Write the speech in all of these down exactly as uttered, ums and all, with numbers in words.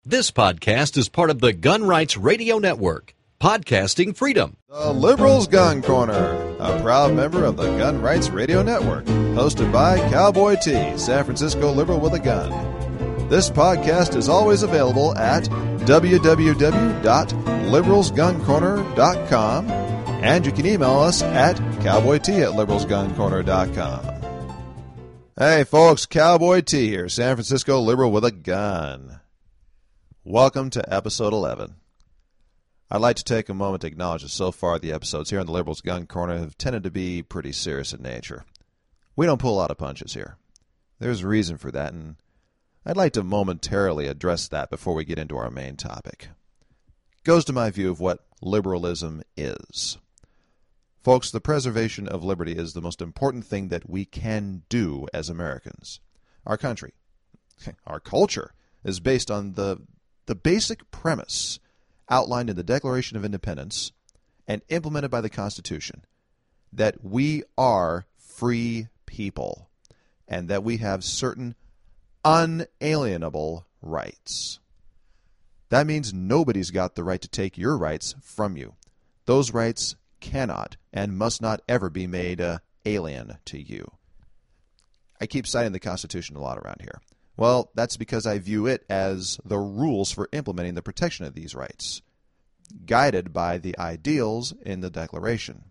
This podcast is part of the Gun Rights Radio Network. Podcasting freedom. The Liberals Gun Corner, a proud member of the Gun Rights Radio Network, hosted by Cowboy T, San Francisco liberal with a gun. This podcast is always available at w w w dot liberals gun corner dot com, and you can email us at cowboyt at liberals gun corner dot com. Hey folks, Cowboy T here, San Francisco liberal with a gun. Welcome to episode eleven. I'd like to take a moment to acknowledge that so far the episodes here on the Liberals Gun Corner have tended to be pretty serious in nature. We don't pull a lot of punches here. There's a reason for that, and I'd like to momentarily address that before we get into our main topic. It goes to my view of what liberalism is. Folks, the preservation of liberty is the most important thing that we can do as Americans. Our country, our culture, is based on the the basic premise outlined in the Declaration of Independence and implemented by the Constitution, that we are free people and that we have certain unalienable rights. That means nobody's got the right to take your rights from you. Those rights cannot and must not ever be made uh, alien to you. I keep citing the Constitution a lot around here. Well, that's because I view it as the rules for implementing the protection of these rights, guided by the ideals in the Declaration.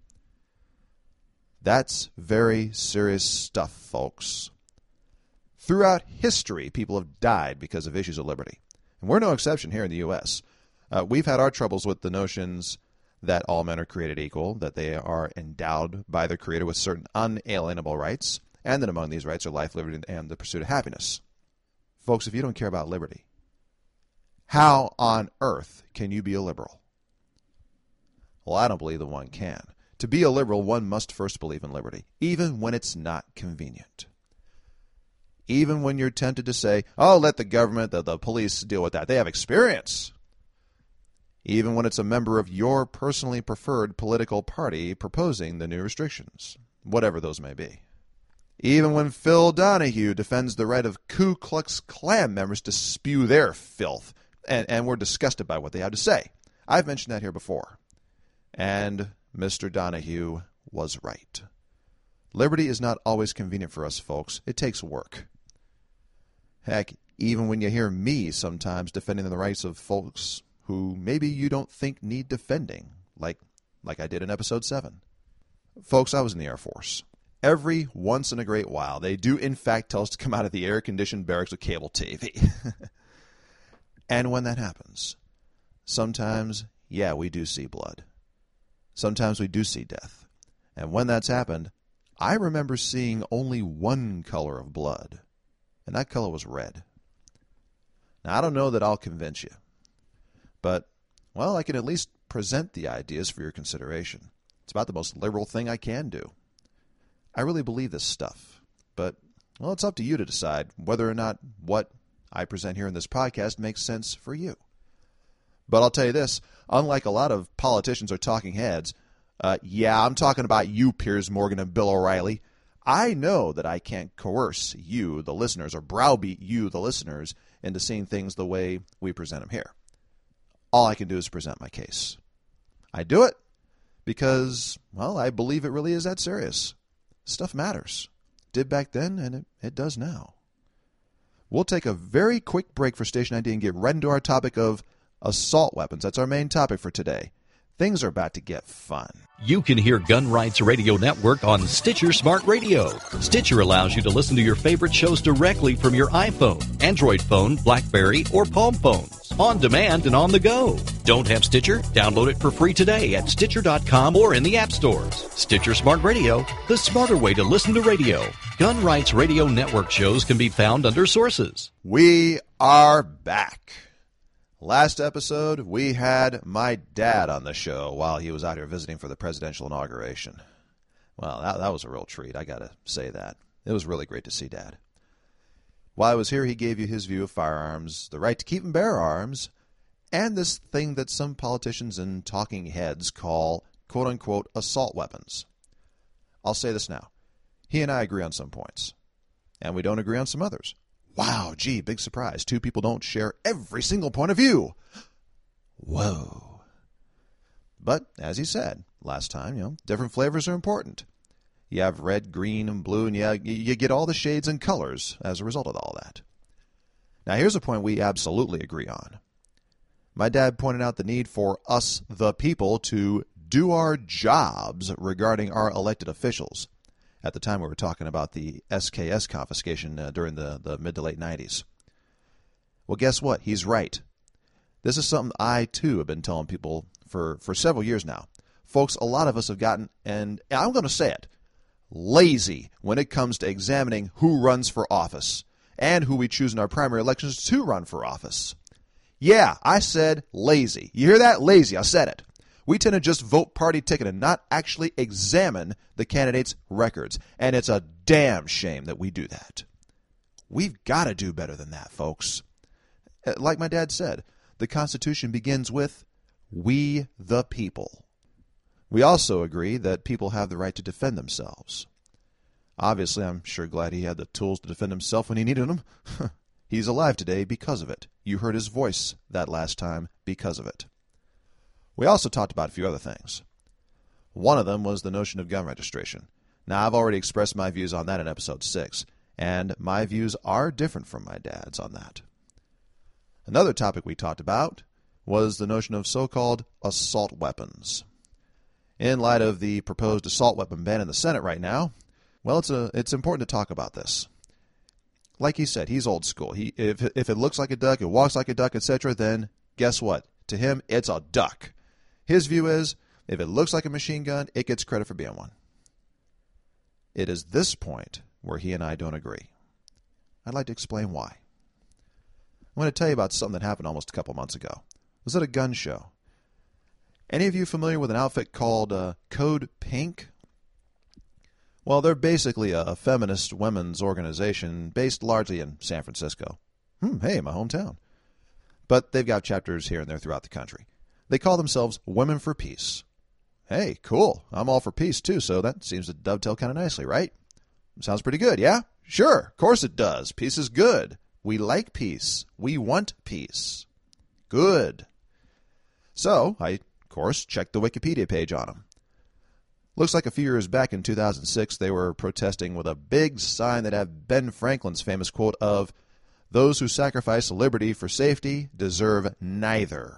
That's very serious stuff, folks. Throughout history, people have died because of issues of liberty. And we're no exception here in the U S Uh, we've had our troubles with the notions that all men are created equal, that they are endowed by their Creator with certain unalienable rights, and that among these rights are life, liberty, and the pursuit of happiness. Folks, if you don't care about liberty, how on earth can you be a liberal? Well, I don't believe that one can. To be a liberal, one must first believe in liberty, even when it's not convenient. Even when you're tempted to say, oh, let the government, the, the police deal with that. They have experience. Even when it's a member of your personally preferred political party proposing the new restrictions, whatever those may be. Even when Phil Donahue defends the right of Ku Klux Klan members to spew their filth, and, and we're disgusted by what they have to say. I've mentioned that here before. And Mister Donahue was right. Liberty is not always convenient for us, folks. It takes work. Heck, even when you hear me sometimes defending the rights of folks who maybe you don't think need defending, like, like I did in episode seven. Folks, I was in the Air Force. Every once in a great while, they do in fact tell us to come out of the air-conditioned barracks with cable T V. And when that happens, sometimes, yeah, we do see blood. Sometimes we do see death. And when that's happened, I remember seeing only one color of blood, and that color was red. Now, I don't know that I'll convince you, but, well, I can at least present the ideas for your consideration. It's about the most liberal thing I can do. I really believe this stuff, but, well, it's up to you to decide whether or not what I present here in this podcast makes sense for you. But I'll tell you this, unlike a lot of politicians or talking heads, uh, yeah, I'm talking about you, Piers Morgan and Bill O'Reilly, I know that I can't coerce you, the listeners, or browbeat you, the listeners, into seeing things the way we present them here. All I can do is present my case. I do it because, well, I believe it really is that serious. Stuff matters. Did back then, and it, it does now. We'll take a very quick break for Station I D and get right into our topic of assault weapons. That's our main topic for today. Things are about to get fun. You can hear Gun Rights Radio Network on Stitcher Smart Radio. Stitcher allows you to listen to your favorite shows directly from your iPhone, Android phone, BlackBerry, or Palm phones, on demand and on the go. Don't have Stitcher? Download it for free today at Stitcher dot com or in the app stores. Stitcher Smart Radio, the smarter way to listen to radio. Gun Rights Radio Network shows can be found under sources. We are back. Last episode, we had my dad on the show while he was out here visiting for the presidential inauguration. Well, that, that was a real treat, I gotta say that. It was really great to see Dad. While I was here, he gave you his view of firearms, the right to keep and bear arms, and this thing that some politicians and talking heads call, quote-unquote, assault weapons. I'll say this now. He and I agree on some points, and we don't agree on some others. Wow, gee, big surprise. Two people don't share every single point of view. Whoa. But, as he said last time, you know, different flavors are important. You have red, green, and blue, and yeah, you get all the shades and colors as a result of all that. Now, here's a point we absolutely agree on. My dad pointed out the need for us, the people, to do our jobs regarding our elected officials. At the time, we were talking about the S K S confiscation uh, during the, the mid to late nineties. Well, guess what? He's right. This is something I, too, have been telling people for, for several years now. Folks, a lot of us have gotten, and I'm going to say it, lazy when it comes to examining who runs for office and who we choose in our primary elections to run for office. Yeah, I said lazy. You hear that? Lazy. I said it. We tend to just vote party ticket and not actually examine the candidates' records. And it's a damn shame that we do that. We've got to do better than that, folks. Like my dad said, the Constitution begins with we the people. We also agree that people have the right to defend themselves. Obviously, I'm sure glad he had the tools to defend himself when he needed them. He's alive today because of it. You heard his voice that last time because of it. We also talked about a few other things. One of them was the notion of gun registration. Now, I've already expressed my views on that in episode six, and my views are different from my dad's on that. Another topic we talked about was the notion of so-called assault weapons. In light of the proposed assault weapon ban in the Senate right now, well, it's a it's important to talk about this. Like he said, he's old school. He if if it looks like a duck, it walks like a duck, et cetera, then guess what? To him, it's a duck. His view is, if it looks like a machine gun, it gets credit for being one. It is this point where he and I don't agree. I'd like to explain why. I'm going to tell you about something that happened almost a couple months ago. It was at a gun show. Any of you familiar with an outfit called uh, Code Pink? Well, they're basically a, a feminist women's organization based largely in San Francisco. Hmm, hey, my hometown. But they've got chapters here and there throughout the country. They call themselves Women for Peace. Hey, cool. I'm all for peace, too, so that seems to dovetail kind of nicely, right? Sounds pretty good, yeah? Sure, of course it does. Peace is good. We like peace. We want peace. Good. So, I, of course, checked the Wikipedia page on them. Looks like a few years back in two thousand six, they were protesting with a big sign that had Ben Franklin's famous quote of, "Those who sacrifice liberty for safety deserve neither."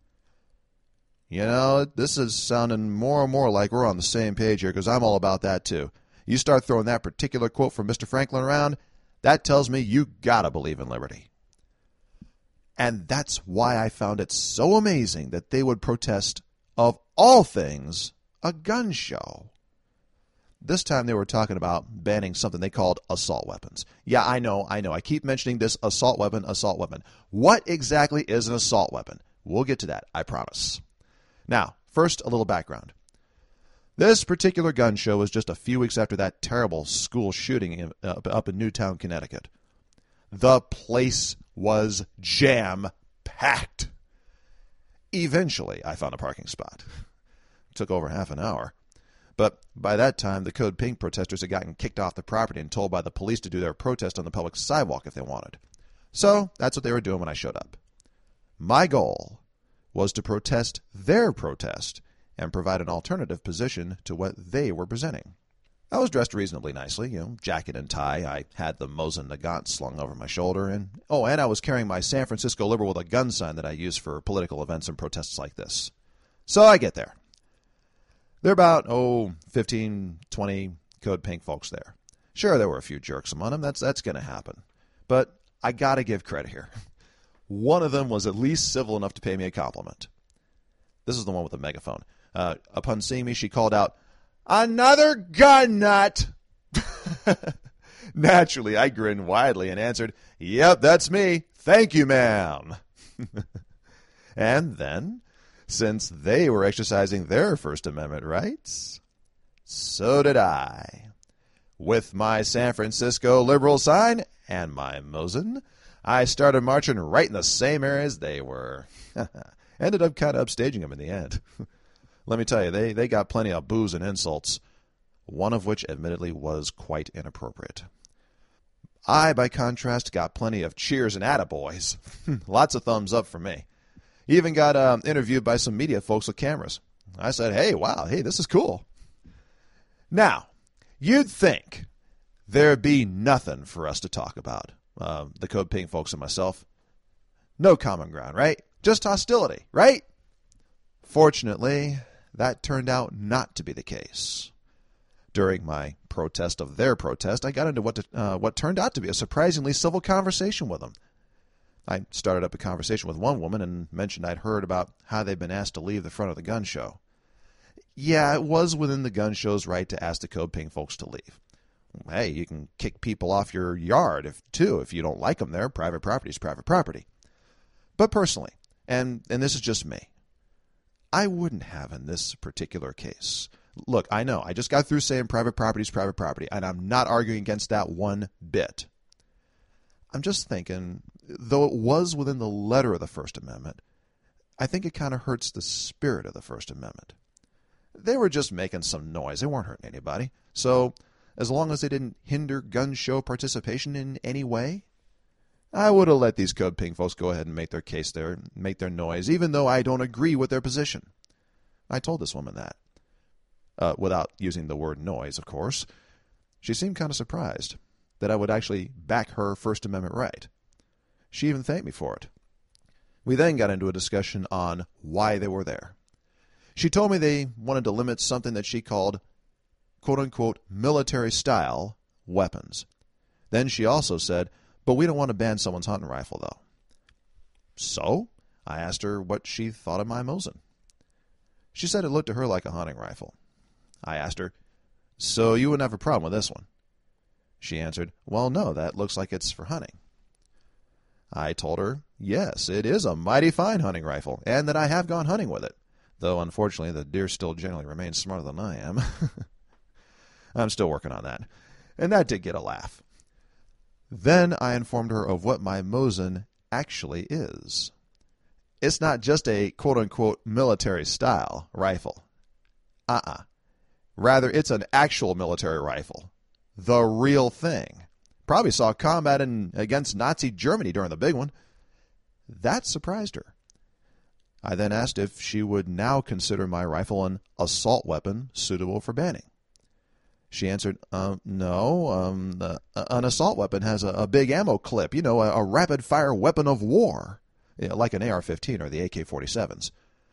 You know, this is sounding more and more like we're on the same page here because I'm all about that too. You start throwing that particular quote from Mister Franklin around, that tells me you gotta believe in liberty. And that's why I found it so amazing that they would protest, of all things, a gun show. This time they were talking about banning something they called assault weapons. Yeah, I know, I know. I keep mentioning this assault weapon, assault weapon. What exactly is an assault weapon? We'll get to that, I promise. Now, first, a little background. This particular gun show was just a few weeks after that terrible school shooting in, uh, up in Newtown, Connecticut. The place was jam-packed. Eventually, I found a parking spot. It took over half an hour. But by that time, the Code Pink protesters had gotten kicked off the property and told by the police to do their protest on the public sidewalk if they wanted. So that's what they were doing when I showed up. My goal was to protest their protest and provide an alternative position to what they were presenting. I was dressed reasonably nicely, you know, jacket and tie. I had the Mosin Nagant slung over my shoulder, and oh, and I was carrying my San Francisco Liberal with a gun sign that I use for political events and protests like this. So I get there. There are about, oh, fifteen, twenty Code Pink folks there. Sure, there were a few jerks among them. That's, that's going to happen. But I got to give credit here. One of them was at least civil enough to pay me a compliment. This is the one with the megaphone. Uh, upon seeing me, she called out, "Another gun nut!" Naturally, I grinned widely and answered, "Yep, that's me. Thank you, ma'am." And then, since they were exercising their First Amendment rights, so did I. With my San Francisco Liberal sign and my Mosin, I started marching right in the same area as they were. Ended up kind of upstaging them in the end. Let me tell you, they, they got plenty of boos and insults, one of which admittedly was quite inappropriate. I, by contrast, got plenty of cheers and attaboys. Lots of thumbs up for me. Even got um, interviewed by some media folks with cameras. I said, hey, wow, hey, this is cool. Now, you'd think there'd be nothing for us to talk about, uh, the Code Pink folks and myself. No common ground, right? Just hostility, right? Fortunately, that turned out not to be the case. During my protest of their protest, I got into what to, uh, what turned out to be a surprisingly civil conversation with them. I started up a conversation with one woman and mentioned I'd heard about how they'd been asked to leave the front of the gun show. Yeah, it was within the gun show's right to ask the Code Pink folks to leave. Hey, you can kick people off your yard, if too, if you don't like them there. Private property is private property. But personally, and, and this is just me, I wouldn't have in this particular case. Look, I know, I just got through saying private property is private property, and I'm not arguing against that one bit. I'm just thinking, though it was within the letter of the First Amendment, I think it kind of hurts the spirit of the First Amendment. They were just making some noise. They weren't hurting anybody. So, as long as they didn't hinder gun show participation in any way, I would have let these Code Pink folks go ahead and make their case there, make their noise, even though I don't agree with their position. I told this woman that. Uh, without using the word noise, of course. She seemed kind of surprised that I would actually back her First Amendment right. She even thanked me for it. We then got into a discussion on why they were there. She told me they wanted to limit something that she called, quote-unquote, military-style weapons. Then she also said, but we don't want to ban someone's hunting rifle, though. So, I asked her what she thought of my Mosin. She said it looked to her like a hunting rifle. I asked her, so you wouldn't have a problem with this one? She answered, well, no, that looks like it's for hunting. I told her, yes, it is a mighty fine hunting rifle, and that I have gone hunting with it, though unfortunately the deer still generally remain smarter than I am. I'm still working on that, and that did get a laugh. Then I informed her of what my Mosin actually is. It's not just a quote-unquote military-style rifle. Uh-uh. Rather, it's an actual military rifle. The real thing. Probably saw combat in, against Nazi Germany during the big one. That surprised her. I then asked if she would now consider my rifle an assault weapon suitable for banning. She answered, uh, no, um, uh, an assault weapon has a, a big ammo clip, you know, a, a rapid-fire weapon of war, you know, like an A R fifteen or the A K forty-sevens.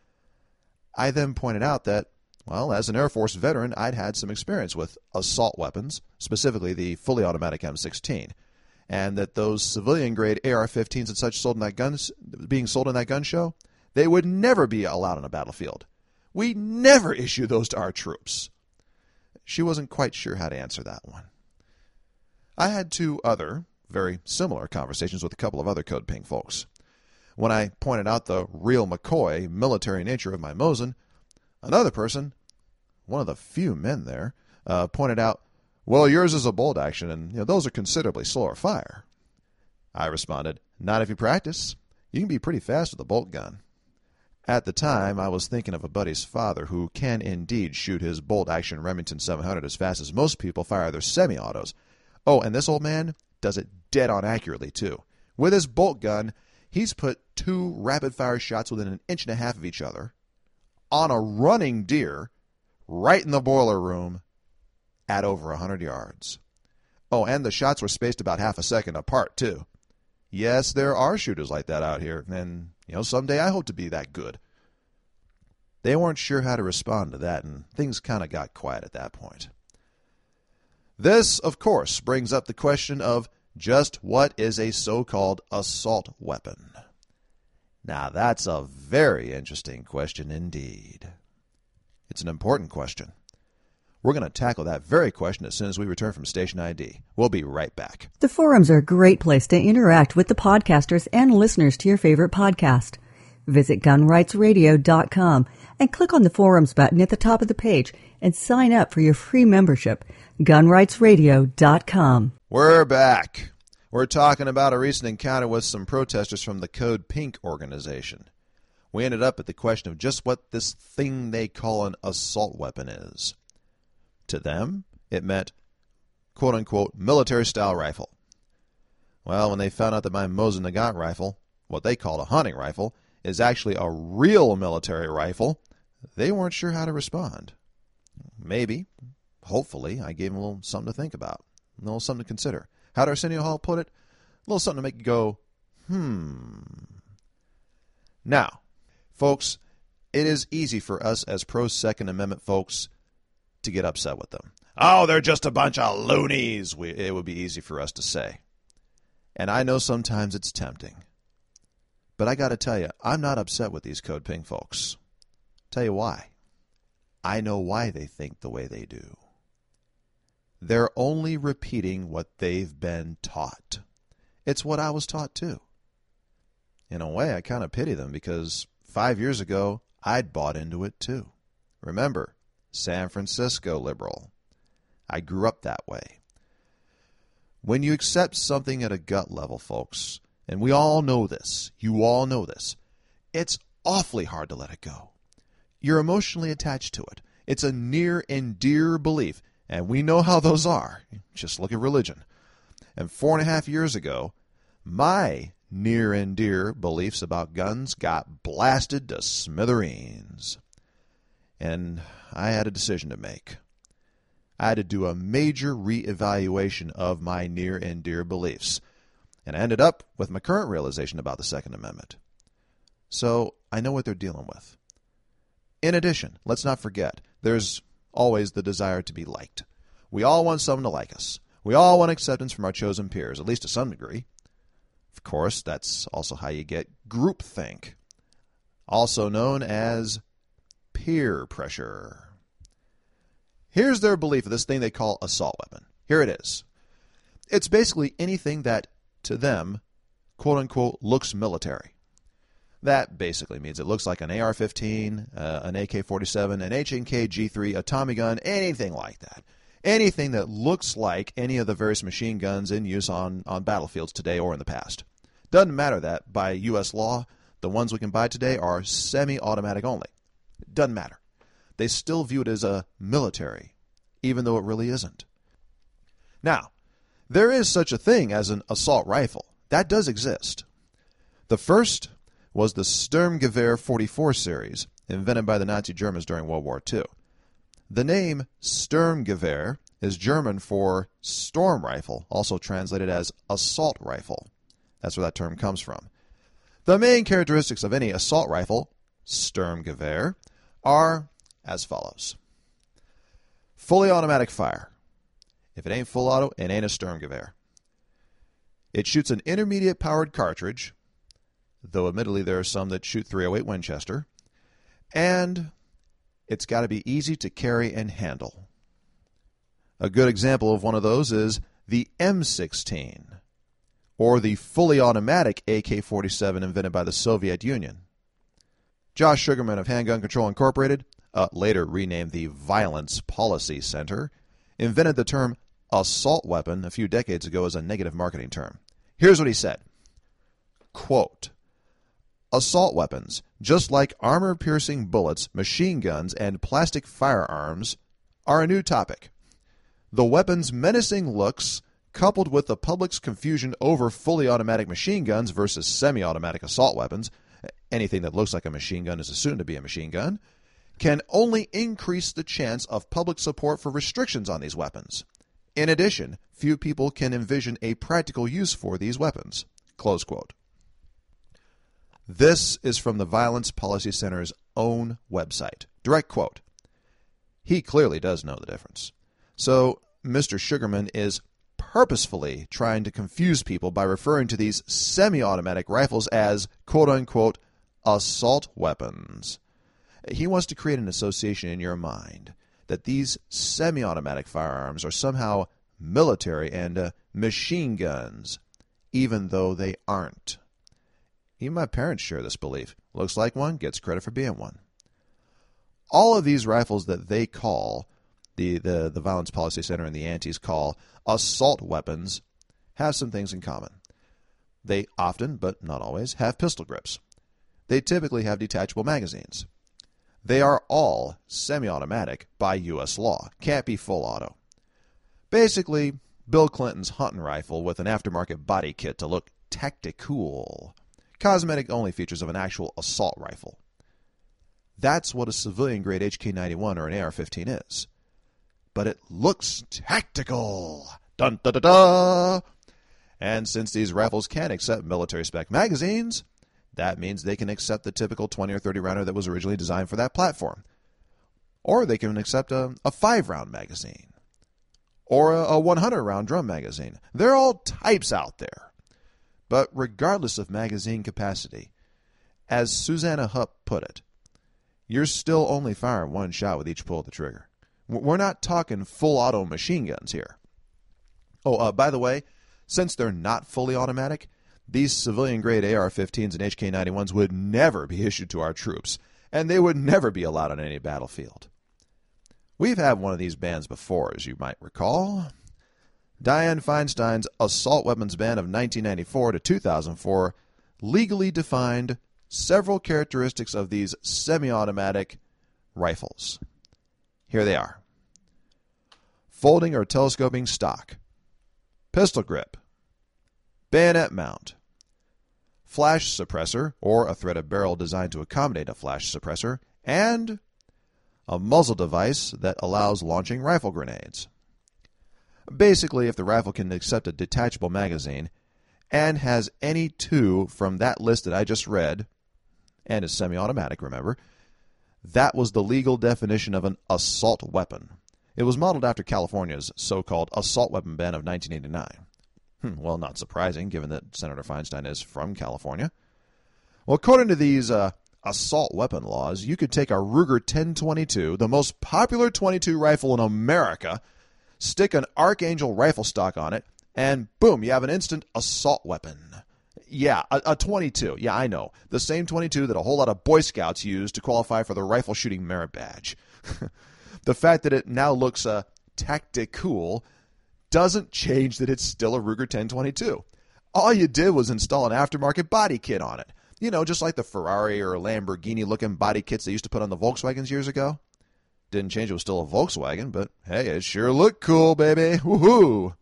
I then pointed out that, well, as an Air Force veteran, I'd had some experience with assault weapons, specifically the fully automatic M sixteen, and that those civilian-grade A R fifteens and such sold in that guns, being sold in that gun show, they would never be allowed on a battlefield. We never issue those to our troops. She wasn't quite sure how to answer that one. I had two other, very similar conversations with a couple of other Code Pink folks. When I pointed out the real McCoy military nature of my Mosin, another person, one of the few men there, uh, pointed out, well, yours is a bolt action, and you know, those are considerably slower fire. I responded, not if you practice. You can be pretty fast with a bolt gun. At the time, I was thinking of a buddy's father who can indeed shoot his bolt-action Remington seven hundred as fast as most people fire their semi-autos. Oh, and this old man does it dead on accurately, too. With his bolt gun, he's put two rapid-fire shots within an inch and a half of each other on a running deer right in the boiler room at over one hundred yards. Oh, and the shots were spaced about half a second apart, too. Yes, there are shooters like that out here, and, you know, someday I hope to be that good. They weren't sure how to respond to that, and things kind of got quiet at that point. This, of course, brings up the question of just what is a so-called assault weapon? Now, that's a very interesting question indeed. It's an important question. We're going to tackle that very question as soon as we return from Station I D. We'll be right back. The forums are a great place to interact with the podcasters and listeners to your favorite podcast. Visit gun rights radio dot com and click on the forums button at the top of the page and sign up for your free membership. gun rights radio dot com. We're back. We're talking about a recent encounter with some protesters from the Code Pink organization. We ended up at the question of just what this thing they call an assault weapon is. To them, it meant, quote-unquote, military-style rifle. Well, when they found out that my Mosin Nagant rifle, what they called a hunting rifle, is actually a real military rifle, they weren't sure how to respond. Maybe, hopefully, I gave them a little something to think about, a little something to consider. How did Arsenio Hall put it? A little something to make you go, hmm. Now, folks, it is easy for us as pro-Second Amendment folks to get upset with them. Oh, they're just a bunch of loonies, we, it would be easy for us to say. And I know sometimes it's tempting. But I got to tell you, I'm not upset with these Code Pink folks. Tell you why. I know why they think the way they do. They're only repeating what they've been taught. It's what I was taught too. In a way, I kind of pity them because five years ago, I'd bought into it too. Remember, San Francisco liberal. I grew up that way. When you accept something at a gut level, folks, and we all know this, you all know this, it's awfully hard to let it go. You're emotionally attached to it. It's a near and dear belief, and we know how those are. Just look at religion. And four and a half years ago, my near and dear beliefs about guns got blasted to smithereens. And I had a decision to make. I had to do a major reevaluation of my near and dear beliefs. And I ended up with my current realization about the Second Amendment. So I know what they're dealing with. In addition, let's not forget, there's always the desire to be liked. We all want someone to like us. We all want acceptance from our chosen peers, at least to some degree. Of course, that's also how you get groupthink, also known as peer pressure. Here's their belief of this thing they call assault weapon. Here it is. It's basically anything that, to them, quote-unquote, looks military. That basically means it looks like an A R fifteen, uh, an A K forty-seven, an H and K G three, a Tommy gun, anything like that. Anything that looks like any of the various machine guns in use on, on battlefields today or in the past. Doesn't matter that, by U S law, the ones we can buy today are semi-automatic only. Doesn't matter. They still view it as a military, even though it really isn't. Now, there is such a thing as an assault rifle. That does exist. The first was the Sturmgewehr forty-four series, invented by the Nazi Germans during World War Two. The name Sturmgewehr is German for storm rifle, also translated as assault rifle. That's where that term comes from. The main characteristics of any assault rifle, Sturmgewehr, are as follows. Fully automatic fire. If it ain't full auto, it ain't a Sturmgewehr. It shoots an intermediate powered cartridge, though admittedly there are some that shoot three oh eight Winchester, and it's got to be easy to carry and handle. A good example of one of those is the M sixteen, or the fully automatic A K forty-seven invented by the Soviet Union. Josh Sugarman of Handgun Control Incorporated, uh, later renamed the Violence Policy Center, invented the term assault weapon a few decades ago as a negative marketing term. Here's what he said. Quote, assault weapons, just like armor-piercing bullets, machine guns, and plastic firearms, are a new topic. The weapon's menacing looks, coupled with the public's confusion over fully automatic machine guns versus semi-automatic assault weapons, anything that looks like a machine gun is assumed to be a machine gun, can only increase the chance of public support for restrictions on these weapons. In addition, few people can envision a practical use for these weapons. Close quote. This is from the Violence Policy Center's own website. Direct quote. He clearly does know the difference. So, Mister Sugarman is purposefully trying to confuse people by referring to these semi-automatic rifles as, quote-unquote, assault weapons. He wants to create an association in your mind that these semi-automatic firearms are somehow military and uh, machine guns, even though they aren't. Even my parents share this belief. Looks like one, gets credit for being one. All of these rifles that they call, the, the, the Violence Policy Center and the Antis call assault weapons, have some things in common. They often, but not always, have pistol grips. They typically have detachable magazines. They are all semi-automatic by U S law. Can't be full auto. Basically, Bill Clinton's hunting rifle with an aftermarket body kit to look tactical. Cosmetic-only features of an actual assault rifle. That's what a civilian-grade H K ninety-one or an A R fifteen is. But it looks tactical. Dun da da da. And since these rifles can accept military-spec magazines, that means they can accept the typical twenty or thirty rounder that was originally designed for that platform. Or they can accept a, a five-round magazine. Or a, a one hundred round drum magazine. There are all types out there. But regardless of magazine capacity, as Susanna Hupp put it, you're still only firing one shot with each pull of the trigger. We're not talking full auto machine guns here. Oh, uh, by the way, since they're not fully automatic, these civilian-grade A R fifteens and H K ninety-ones would never be issued to our troops, and they would never be allowed on any battlefield. We've had one of these bans before, as you might recall. Dianne Feinstein's assault weapons ban of nineteen ninety-four to two thousand four legally defined several characteristics of these semi-automatic rifles. Here they are. Folding or telescoping stock. Pistol grip. Bayonet mount. Flash suppressor, or a threaded barrel designed to accommodate a flash suppressor, and a muzzle device that allows launching rifle grenades. Basically, if the rifle can accept a detachable magazine and has any two from that list that I just read, and is semi-automatic, remember, that was the legal definition of an assault weapon. It was modeled after California's so-called assault weapon ban of nineteen eighty-nine. Hmm, well, not surprising, given that Senator Feinstein is from California. Well, according to these uh, assault weapon laws, you could take a Ruger ten twenty-two, the most popular twenty-two rifle in America, stick an Archangel rifle stock on it, and boom, you have an instant assault weapon. Yeah, a, a twenty-two. Yeah, I know. The same twenty-two that a whole lot of Boy Scouts use to qualify for the rifle shooting merit badge. The fact that it now looks uh, tactical doesn't change that it's still a Ruger ten twenty-two. All you did was install an aftermarket body kit on it. You know, just like the Ferrari or Lamborghini-looking body kits they used to put on the Volkswagens years ago. Didn't change it was still a Volkswagen, but hey, it sure looked cool, baby. Woohoo!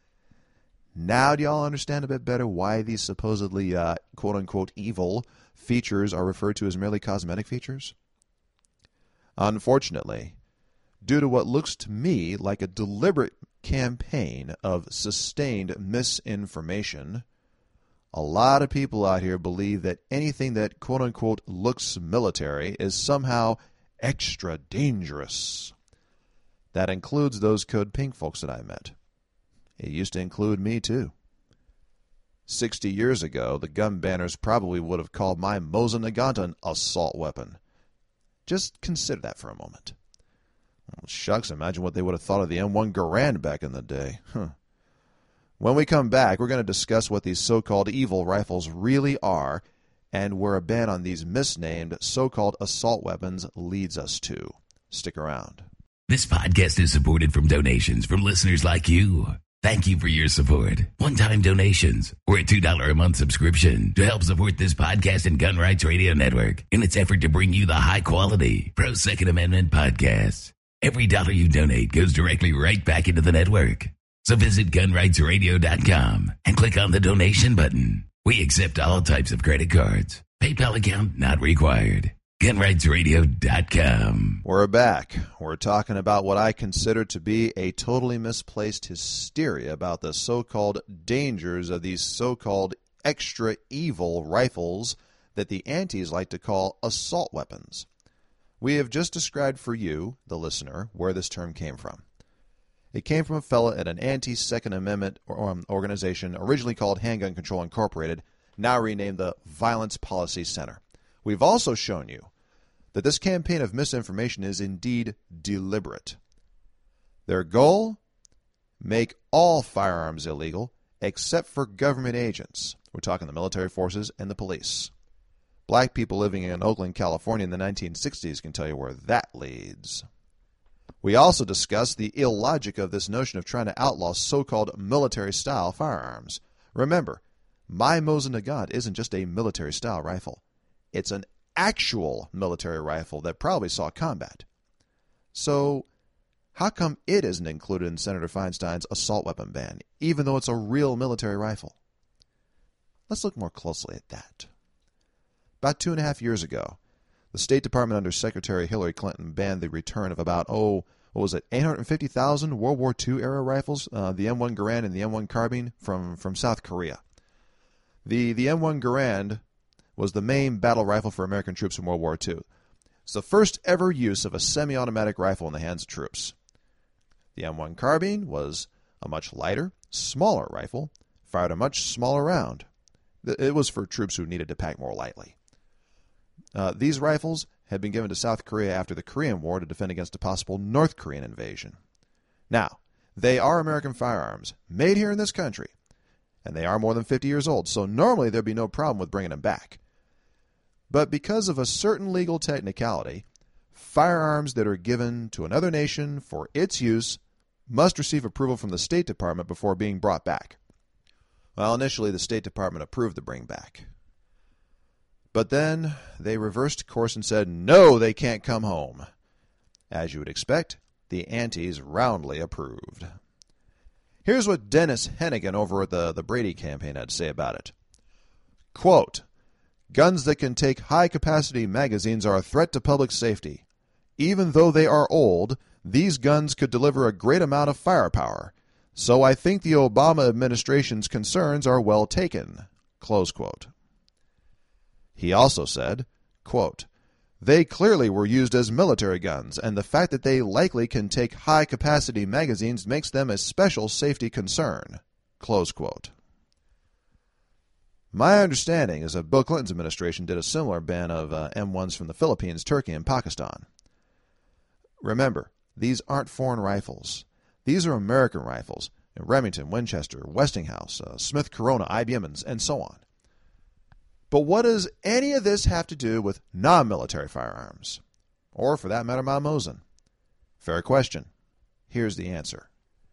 Now do y'all understand a bit better why these supposedly uh, quote-unquote evil features are referred to as merely cosmetic features? Unfortunately, due to what looks to me like a deliberate campaign of sustained misinformation, a lot of people out here believe that anything that quote-unquote looks military is somehow extra dangerous. That includes those Code Pink folks that I met. It used to include me, too. Sixty years ago, the gun banners probably would have called my Mosin Nagant an assault weapon. Just consider that for a moment. Well, shucks, imagine what they would have thought of the M one Garand back in the day. Huh. When we come back, we're going to discuss what these so-called evil rifles really are and where a ban on these misnamed so-called assault weapons leads us to. Stick around. This podcast is supported from donations from listeners like you. Thank you for your support. One-time donations or a two dollars a month subscription to help support this podcast and Gun Rights Radio Network in its effort to bring you the high-quality pro-Second Amendment podcasts. Every dollar you donate goes directly right back into the network. So visit gun rights radio dot com and click on the donation button. We accept all types of credit cards. PayPal account not required. gun rights radio dot com. We're back. We're talking about what I consider to be a totally misplaced hysteria about the so-called dangers of these so-called extra evil rifles that the antis like to call assault weapons. We have just described for you, the listener, where this term came from. It came from a fella at an anti-Second Amendment organization originally called Handgun Control Incorporated, now renamed the Violence Policy Center. We've also shown you that this campaign of misinformation is indeed deliberate. Their goal? Make all firearms illegal except for government agents. We're talking the military forces and the police. Black people living in Oakland, California in the nineteen sixties can tell you where that leads. We also discussed the illogic of this notion of trying to outlaw so-called military-style firearms. Remember, my Mosin Nagant isn't just a military-style rifle. It's an actual military rifle that probably saw combat. So, How come it isn't included in Senator Feinstein's assault weapon ban, even though it's a real military rifle? Let's look more closely at that. About two and a half years ago, the State Department under Secretary Hillary Clinton banned the return of about, oh, what was it, eight hundred fifty thousand World War Two era rifles, uh, the M one Garand and the M one Carbine from, from South Korea. The, the M one Garand was the main battle rifle for American troops in World War Two. It's the first ever use of a semi-automatic rifle in the hands of troops. The M one Carbine was a much lighter, smaller rifle, fired a much smaller round. It was for troops who needed to pack more lightly. Uh, these rifles had been given to South Korea after the Korean War to defend against a possible North Korean invasion. Now, they are American firearms, made here in this country, and they are more than fifty years old, so normally there'd be no problem with bringing them back. But because of a certain legal technicality, firearms that are given to another nation for its use must receive approval from the State Department before being brought back. Well, initially the State Department approved the bring back. But then they reversed course and said, no, they can't come home. As you would expect, the antis roundly approved. Here's what Dennis Hennigan over at the, the Brady campaign had to say about it. Quote, guns that can take high-capacity magazines are a threat to public safety. Even though they are old, these guns could deliver a great amount of firepower. So I think the Obama administration's concerns are well taken. Close quote. He also said, quote, they clearly were used as military guns, and the fact that they likely can take high-capacity magazines makes them a special safety concern. Close quote. My understanding is that Bill Clinton's administration did a similar ban of uh, M ones from the Philippines, Turkey, and Pakistan. Remember, these aren't foreign rifles. These are American rifles. Remington, Winchester, Westinghouse, uh, Smith Corona, I B M, and, and so on. But what does any of this have to do with non-military firearms? Or, for that matter, Mount Mosen? Fair question. Here's the answer.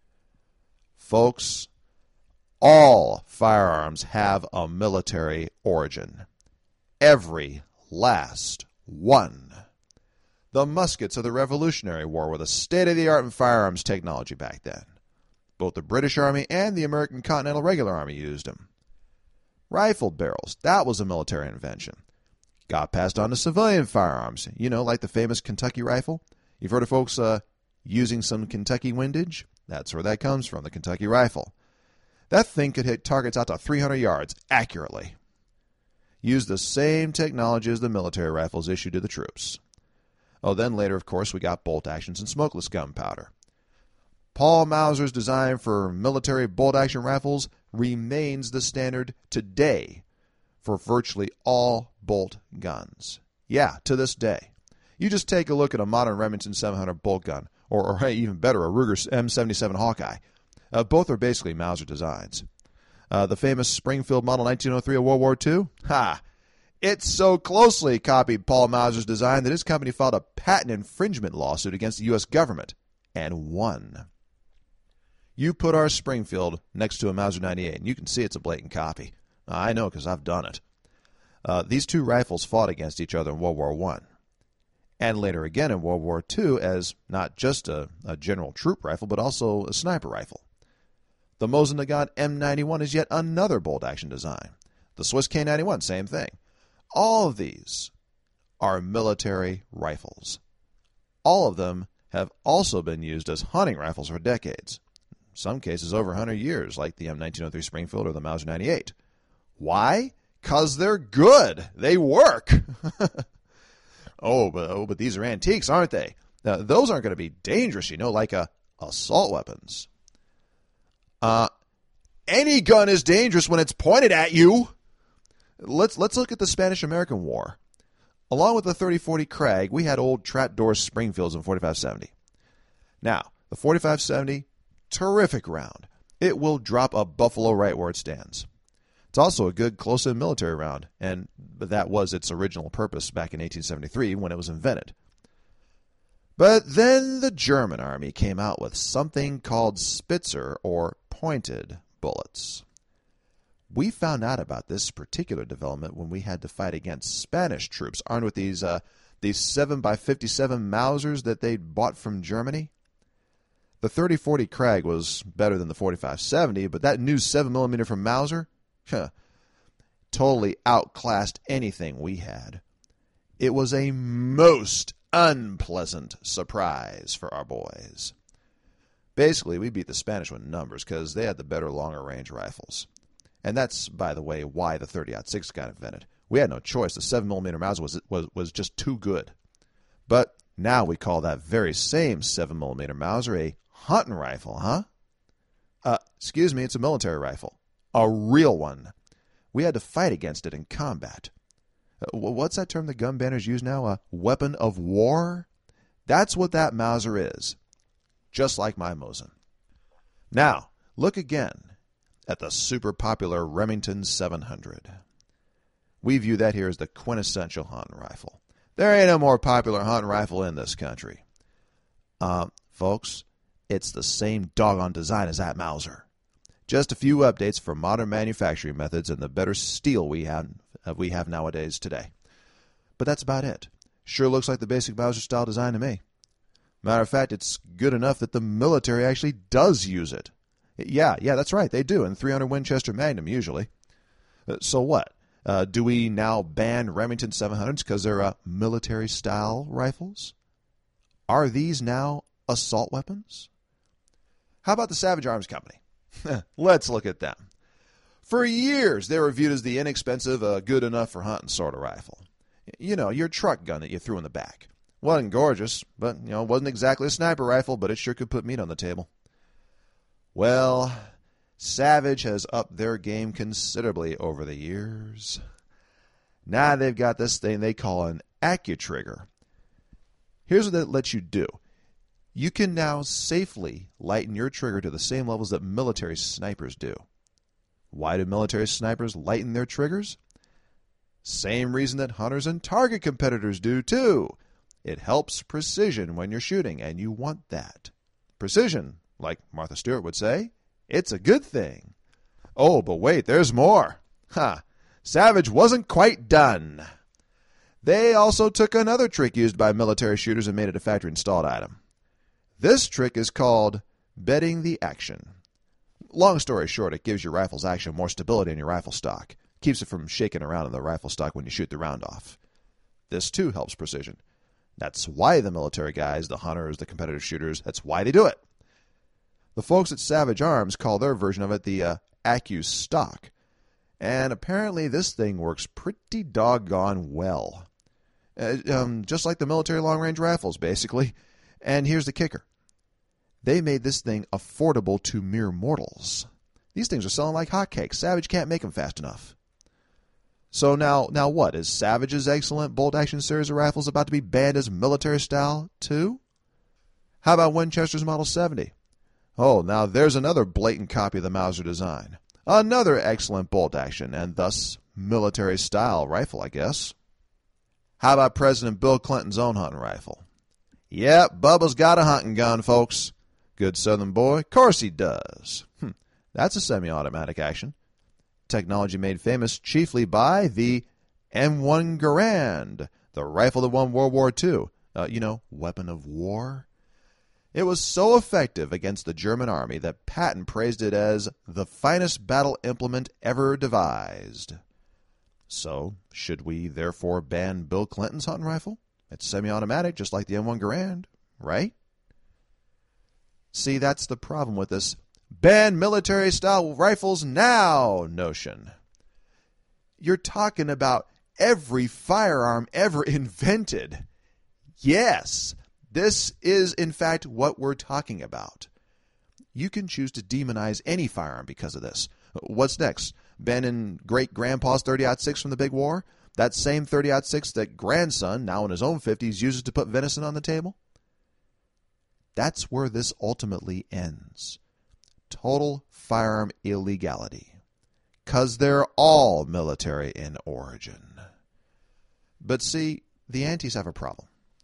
Folks, all firearms have a military origin. Every last one. The muskets of the Revolutionary War were the state-of-the-art in firearms technology back then. Both the British Army and the American Continental Regular Army used them. Rifle barrels, that was a military invention. Got passed on to civilian firearms, you know, like the famous Kentucky rifle. You've heard of folks uh, using some Kentucky windage? That's where that comes from, the Kentucky rifle. That thing could hit targets out to three hundred yards accurately. Used the same technology as the military rifles issued to the troops. Oh, then later, of course, we got bolt actions and smokeless gunpowder. Paul Mauser's design for military bolt-action rifles remains the standard today for virtually all bolt guns. Yeah, to this day. You just take a look at a modern Remington seven hundred bolt gun, or, or hey, even better, a Ruger M seventy-seven Hawkeye. Uh, both are basically Mauser designs. Uh, the famous Springfield Model nineteen oh three of World War Two? Ha! It so closely copied Paul Mauser's design that his company filed a patent infringement lawsuit against the U S government and won. You put our Springfield next to a Mauser ninety-eight, and you can see it's a blatant copy. I know because I've done it. Uh, these two rifles fought against each other in World War One, and later again in World War Two as not just a, a general troop rifle, but also a sniper rifle. The Mosin Nagant M ninety-one is yet another bolt-action design. The Swiss K ninety-one, same thing. All of these are military rifles. All of them have also been used as hunting rifles for decades. Some cases over one hundred years, like the M nineteen oh three Springfield or the Mauser ninety-eight. Why? Because they're good. They work. oh, but, oh, but these are antiques, aren't they? Now, those aren't going to be dangerous, you know, like uh, assault weapons. Uh, any gun is dangerous when it's pointed at you. Let's, let's look at the Spanish-American War. Along with the thirty forty Krag, we had old trapdoor Springfields in forty-five seventy. Now, the forty-five seventy... terrific round. It will drop a buffalo right where it stands. It's also a good close-in military round, and that was its original purpose back in eighteen seventy-three when it was invented. But then the German army came out with something called Spitzer, or pointed bullets. We found out about this particular development when we had to fight against Spanish troops armed with these uh, these seven by fifty-seven Mausers that they'd bought from Germany. The thirty forty Krag was better than the forty-five seventy, but that new seven millimeter from Mauser, huh, totally outclassed anything we had. It was a most unpleasant surprise for our boys. Basically, we beat the Spanish with numbers because they had the better longer-range rifles. And that's, by the way, why the thirty aught six got invented. We had no choice. The seven millimeter Mauser was, was, was just too good. But now we call that very same seven millimeter Mauser a hunting rifle, huh? Uh, excuse me, it's a military rifle. A real one. We had to fight against it in combat. Uh, what's that term the gun banners use now? A weapon of war? That's what that Mauser is. Just like my Mosin. Now, look again at the super popular Remington seven hundred. We view that here as the quintessential hunting rifle. There ain't no more popular hunting rifle in this country. Um, folks, it's the same doggone design as that Mauser. Just a few updates for modern manufacturing methods and the better steel we have, uh, we have nowadays today. But that's about it. Sure looks like the basic Mauser style design to me. Matter of fact, it's good enough that the military actually does use it. Yeah, yeah, that's right, they do, in three hundred Winchester Magnum usually. Uh, so what? Uh, do we now ban Remington seven hundreds because they're uh, military-style rifles? Are these now assault weapons? How about the Savage Arms Company? Let's look at them. For years, they were viewed as the inexpensive, uh, good-enough-for-hunting sort of rifle. You know, your truck gun that you threw in the back. Wasn't gorgeous, but, you know, wasn't exactly a sniper rifle, but it sure could put meat on the table. Well, Savage has upped their game considerably over the years. Now they've got this thing they call an AccuTrigger. Here's what that lets you do. You can now safely lighten your trigger to the same levels that military snipers do. Why do military snipers lighten their triggers? Same reason that hunters and target competitors do too. It helps precision when you're shooting, and you want that. Precision, like Martha Stewart would say, it's a good thing. Oh, but wait, there's more. Ha! Savage wasn't quite done. They also took another trick used by military shooters and made it a factory-installed item. This trick is called bedding the action. Long story short, it gives your rifle's action more stability in your rifle stock. Keeps it from shaking around in the rifle stock when you shoot the round off. This, too, helps precision. That's why the military guys, the hunters, the competitive shooters, that's why they do it. The folks at Savage Arms call their version of it the uh, AccuStock. And apparently this thing works pretty doggone well. Uh, um, just like the military long-range rifles, basically. And here's the kicker. They made this thing affordable to mere mortals. These things are selling like hotcakes. Savage can't make them fast enough. So now, now what? Is Savage's excellent bolt-action series of rifles about to be banned as military style, too? How about Winchester's Model seventy? Oh, now there's another blatant copy of the Mauser design. Another excellent bolt-action, and thus military-style rifle, I guess. How about President Bill Clinton's own hunting rifle? Yep, Bubba's got a hunting gun, folks. Good Southern boy. Of course he does. Hm, that's a semi-automatic action. Technology made famous chiefly by the M one Garand, the rifle that won World War Two. Uh, you know, weapon of war. It was so effective against the German army that Patton praised it as the finest battle implement ever devised. So, should we therefore ban Bill Clinton's hunting rifle? It's semi-automatic, just like the M one Garand, right? See, that's the problem with this ban military-style rifles now notion. You're talking about every firearm ever invented. Yes, this is, in fact, what we're talking about. You can choose to demonize any firearm because of this. What's next? Banning great-grandpa's thirty aught six from the big war? That same thirty aught six that grandson, now in his own fifties, uses to put venison on the table? That's where this ultimately ends. Total firearm illegality. 'Cause they're all military in origin. But see, the antis have a problem.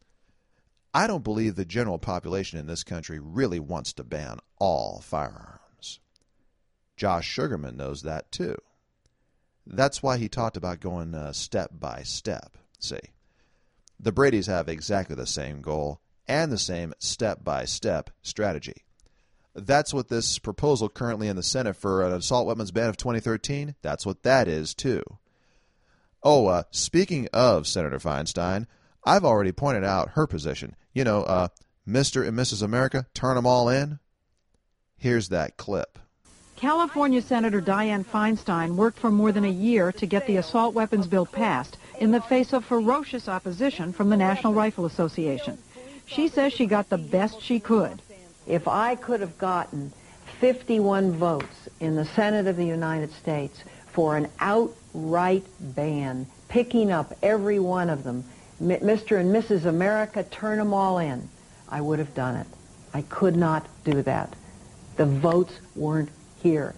I don't believe the general population in this country really wants to ban all firearms. Josh Sugarman knows that too. That's why he talked about going uh, step by step. See, the Bradys have exactly the same goal and the same step-by-step strategy. That's what this proposal currently in the Senate for an assault weapons ban of twenty thirteen, that's what that is, too. Oh, uh, speaking of Senator Feinstein, I've already pointed out her position. You know, uh, Mister and Missus America, turn them all in. Here's that clip. California Senator Dianne Feinstein worked for more than a year to get the assault weapons bill passed in the face of ferocious opposition from the National Rifle Association. She says she got the best she could. If I could have gotten fifty-one votes in the Senate of the United States for an outright ban, picking up every one of them, Mister and Missus America, turn them all in, I would have done it. I could not do that. The votes weren't here.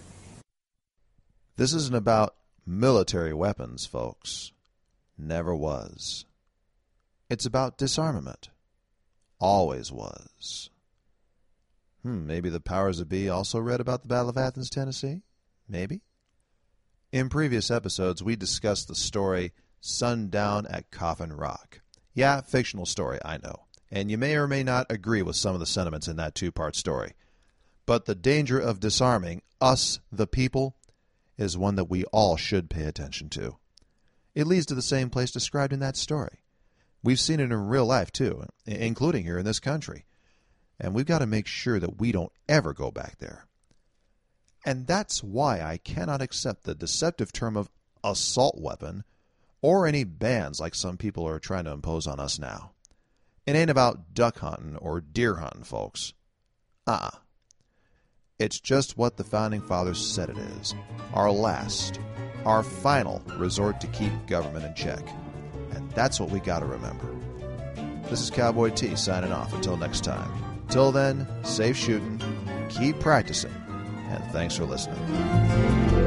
This isn't about military weapons, folks. Never was. It's about disarmament. Always was. Hmm, maybe the powers that be also read about the Battle of Athens, Tennessee? Maybe. In previous episodes, we discussed the story Sundown at Coffin Rock. Yeah, fictional story, I know. And you may or may not agree with some of the sentiments in that two-part story. But the danger of disarming us, the people, is one that we all should pay attention to. It leads to the same place described in that story. We've seen it in real life, too, including here in this country. And we've got to make sure that we don't ever go back there. And that's why I cannot accept the deceptive term of assault weapon or any bans like some people are trying to impose on us now. It ain't about duck hunting or deer hunting, folks. Uh-uh. It's just what the Founding Fathers said it is. Our last, our final resort to keep government in check. And that's what we got to remember. This is Cowboy T signing off until next time. Till then, safe shooting, keep practicing, and thanks for listening.